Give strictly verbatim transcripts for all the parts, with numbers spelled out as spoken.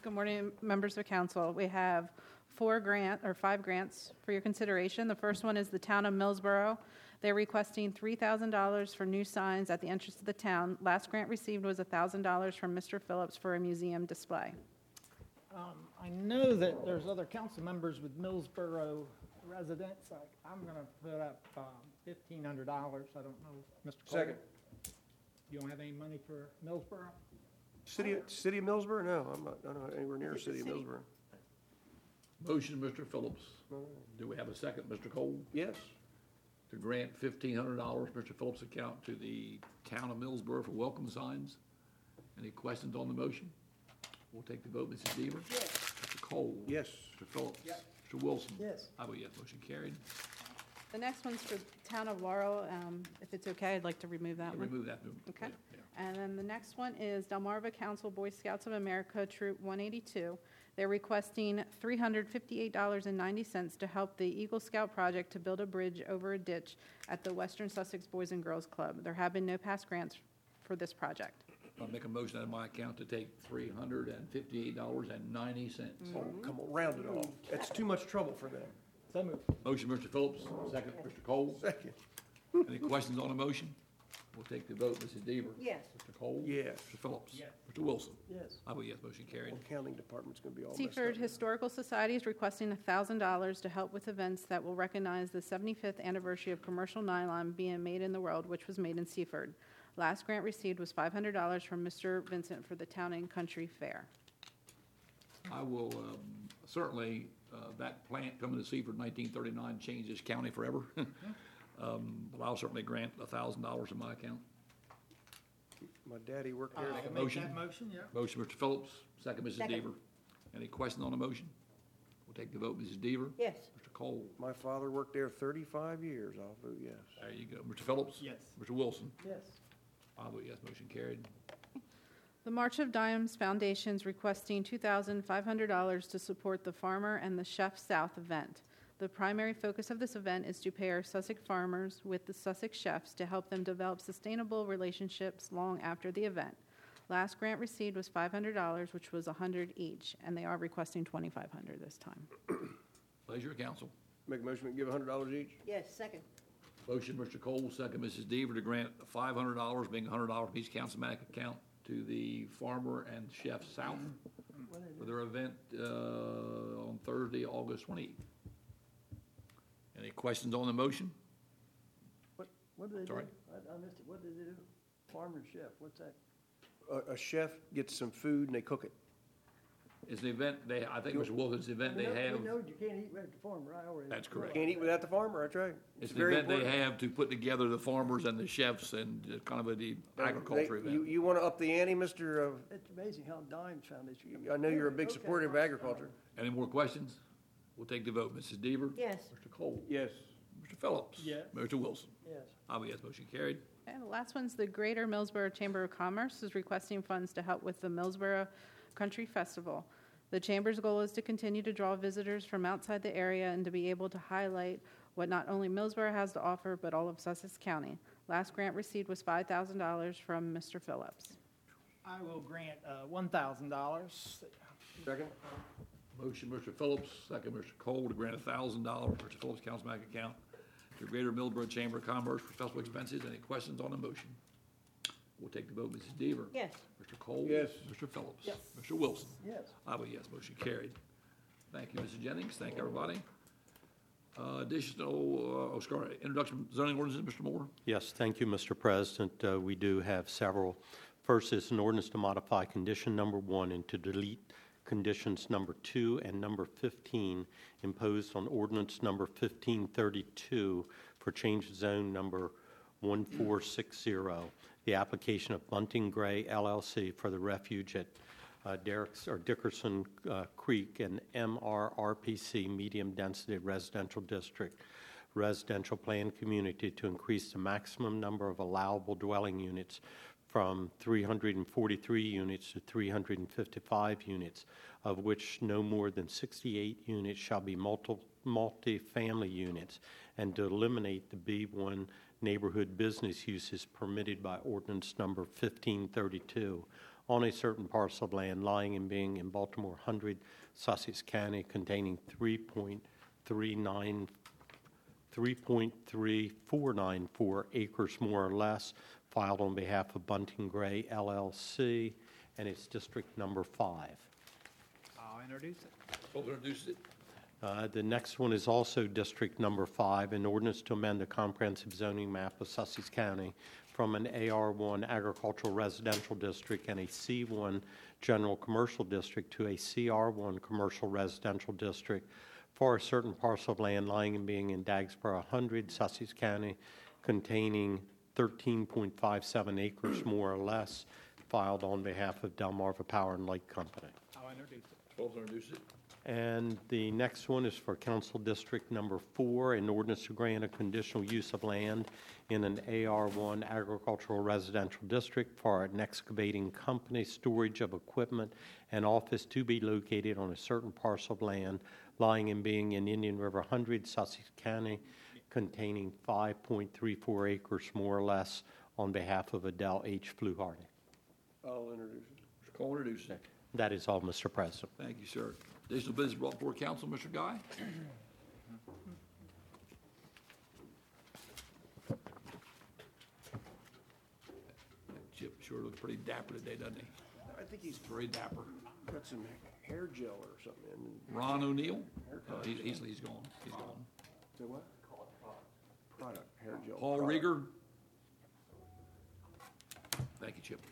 Good morning, members of council. We have four grant or five grants for your consideration. The first one is the town of Millsboro. They're requesting three thousand dollars for new signs at the entrance of the town. Last grant received was one thousand dollars from Mister Phillips for a museum display. Um, I know that there's other council members with Millsboro residents. I, I'm going to put up um, fifteen hundred dollars. I don't know, Mister Cole. Second. You don't have any money for Millsboro? City, city of Millsboro? No, I'm not, I'm not anywhere near the city of Millsboro. Motion, Mister Phillips. Do we have a second, Mister Cole? Yes. To grant fifteen hundred dollars, Mister Phillips' account to the town of Millsboro for welcome signs. Any questions on the motion? We'll take the vote. Missus Deaver? Yes. Mister Cole? Yes. Mister Phillips? Yes. Mister Wilson? Yes. I vote yes, motion carried. The next one's for the town of Laurel. Um, if it's okay, I'd like to remove that one. Remove that. Okay. Yeah. And then the next one is Delmarva Council Boy Scouts of America, Troop one eighty-two. They're requesting three hundred fifty-eight dollars and ninety cents to help the Eagle Scout project to build a bridge over a ditch at the Western Sussex Boys and Girls Club. There have been no past grants for this project. I'll make a motion out of my account to take three hundred fifty-eight dollars and ninety cents. Oh, come on, round it off. That's too much trouble for them. So moved. Motion, Mister Phillips. Second, Mister Cole. Second. Any questions on the motion? We'll take the vote. Missus Deaver? Yes. Mister Cole? Yes. Mister Phillips? Yes. Mister Wilson? Yes. I vote yes, motion carried. Accounting department's gonna be all messed up. Seaford Historical Society is requesting one thousand dollars to help with events that will recognize the seventy-fifth anniversary of commercial nylon being made in the world, which was made in Seaford. Last grant received was five hundred dollars from Mister Vincent for the Town and Country Fair. I will, um, certainly, uh, that plant coming to Seaford in nineteen thirty-nine changed this county forever. Um, but I'll certainly grant a thousand dollars in my account. My daddy worked there. I'll Make a make motion. that motion, yeah. Motion, Mister Phillips, second, Missus Second. Deaver. Any questions on the motion? We'll take the vote. Missus Deaver? Yes. Mister Cole? My father worked there thirty-five years. I'll vote yes. There you go. Mister Phillips? Yes. Mister Wilson? Yes. I vote yes, motion carried. The March of Dimes Foundation is requesting two thousand five hundred dollars to support the Farmer and the Chef South event. The primary focus of this event is to pair Sussex farmers with the Sussex chefs to help them develop sustainable relationships long after the event. Last grant received was five hundred dollars, which was one hundred dollars each, and they are requesting twenty-five hundred dollars this time. Pleasure of council. Make a motion, we give a hundred dollars each? Yes, second. Motion, Mister Cole, second, Missus Deaver, to grant five hundred dollars, being one hundred dollars from each councilman account, to the Farmer and Chef South for their event uh, on Thursday, August twenty-eighth. Any questions on the motion? What, what do they do? Sorry? I, I missed it. What do they do? Farmer chef, what's that? A, a chef gets some food and they cook it. It's an event, they, I think, Mister Wilkins, the event We they know- have, We know you can't eat right at the farmer, I already. That's correct. Can't eat without the farmer, that's right. it's an very event they important. have to put together the farmers and the chefs and uh, kind of a the agriculture They- You, event. you wanna up the ante, Mister Uh, It's amazing how Dimes Foundation. I know you're a big Okay. supporter of agriculture. Any more questions? We'll take the vote. Missus Deaver? Yes. Mister Cole? Yes. Mister Phillips? Yes. Mister Wilson? Yes. I vote yes, motion carried. And the last one's the Greater Millsboro Chamber of Commerce is requesting funds to help with the Millsboro Country Festival. The Chamber's goal is to continue to draw visitors from outside the area and to be able to highlight what not only Millsboro has to offer, but all of Sussex County. Last grant received was five thousand dollars from Mister Phillips. I will grant uh, one thousand dollars. Second? Motion, Mister Phillips, second, Mister Cole, to grant a thousand dollars, Mister Phillips, Councilman account to Greater Millsboro Chamber of Commerce for festival expenses. Any questions on the motion? We'll take the vote. Missus Deaver? Yes. Mister Cole? Yes. Mister Phillips? Yes. Mister Wilson? Yes. I vote yes, motion carried. Thank you, Missus Jennings. Thank everybody. Uh, Additional, uh, oh, sorry, introduction of zoning ordinances, Mister Moore? Yes, thank you, Mister President. Uh, We do have several. First is an ordinance to modify condition number one and to delete conditions number two and number fifteen imposed on ordinance number fifteen thirty-two for change of zone number one four six zero. The application of Bunting Gray L L C for the refuge at uh, Derrick's or Dickerson uh, Creek and M R R P C medium density residential district residential plan community to increase the maximum number of allowable dwelling units from three hundred forty-three units to three hundred fifty-five units, of which no more than sixty-eight units shall be multi- multi-family units, and to eliminate the B one neighborhood business uses permitted by ordinance number fifteen thirty-two. on a certain parcel of land lying and being in Baltimore one hundred, Sussex County, containing three point three nine three point three four nine four acres more or less, filed on behalf of Bunting Gray L L C, and it's District Number Five. I'll introduce it. Will introduce it. Uh, The next one is also District Number Five, an ordinance to amend the comprehensive zoning map of Sussex County from an A R one agricultural residential district and a C one general commercial district to a C R one commercial residential district for a certain parcel of land lying and being in Dagsboro one hundred, Sussex County, containing thirteen point five seven acres more or less, filed on behalf of Delmarva Power and Light Company. I'll introduce it. Will introduce it. And the next one is for Council District Number Four, an ordinance to grant a conditional use of land in an A R one agricultural residential district for an excavating company storage of equipment and office to be located on a certain parcel of land lying and being in Indian River one hundred, Sussex County, containing five point three four acres more or less, on behalf of Adele H. Fluharty. I'll introduce it. Mister Cole introduce it. That is all, Mister President. Thank you, sir. Additional business brought before council, Mister Guy? Chip sure looks pretty dapper today, doesn't he? I think he's Very dapper. got some hair gel or something in. Ron O'Neill? Uh, he's, he's, he's gone. He's gone. Say what? Product, hair gel. Paul product. Rieger? Thank you, Chip.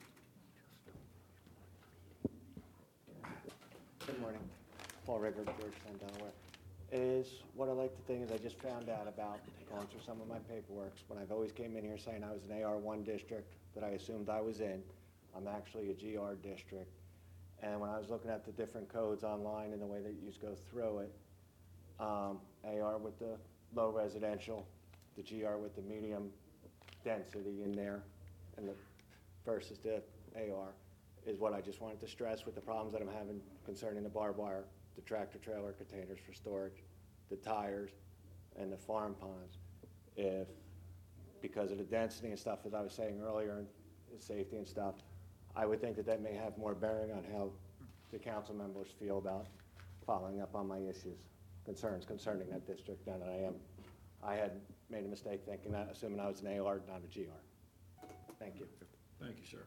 Good morning. Paul Rigger, Georgetown, Delaware. Is, what I like to think is I just found out about going through some of my paperwork. When I've always came in here saying I was an A R one district that I assumed I was in. I'm actually a G R district. And when I was looking at the different codes online and the way that you just go through it, um, A R with the low residential, the G R with the medium density in there, and the versus the A R, is what I just wanted to stress with the problems that I'm having concerning the barbed wire, the tractor trailer containers for storage, the tires, and the farm ponds. If, because of the density and stuff, as I was saying earlier, and the safety and stuff, I would think that that may have more bearing on how the council members feel about following up on my issues, concerns concerning that district, now that I am, I had made a mistake thinking that, assuming I was an A R, not a G R. Thank you. Thank you, sir.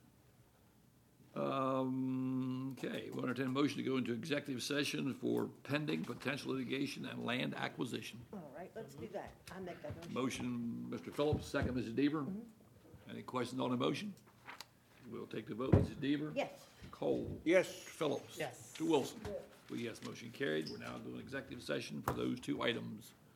Um, okay, we'll entertain a motion to go into executive session for pending potential litigation and land acquisition. All right, let's do that. I make that motion. Motion, Mister Phillips, second, Missus Deaver. Any questions on the motion? We'll take the vote. Missus Deaver? Yes. Cole? Yes. Phillips? Yes. To Wilson? Well, yes, motion carried. We're now doing executive session for those two items.